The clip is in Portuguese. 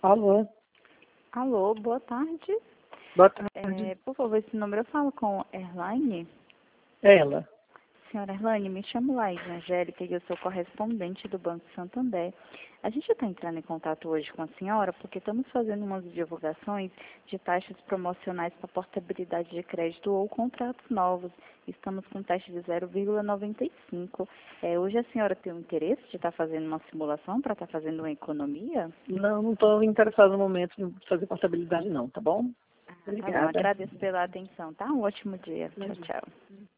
Alô, Alô, boa tarde. boa tarde. Por favor, esse número eu falo com Erlaine. Ela. Senhora Erlaine, me chamo Laís Angélica e eu sou correspondente do Banco Santander. A gente está entrando em contato hoje com a senhora porque estamos fazendo umas divulgações de taxas promocionais para portabilidade de crédito ou contratos novos. Estamos com taxa de 0,95. Hoje a senhora tem o interesse de estar fazendo uma simulação para estar fazendo uma economia? Não estou interessado no momento em fazer portabilidade não, tá bom? Tá bom, Obrigada. agradeço pela atenção, tá? Um ótimo dia. Tchau, tchau.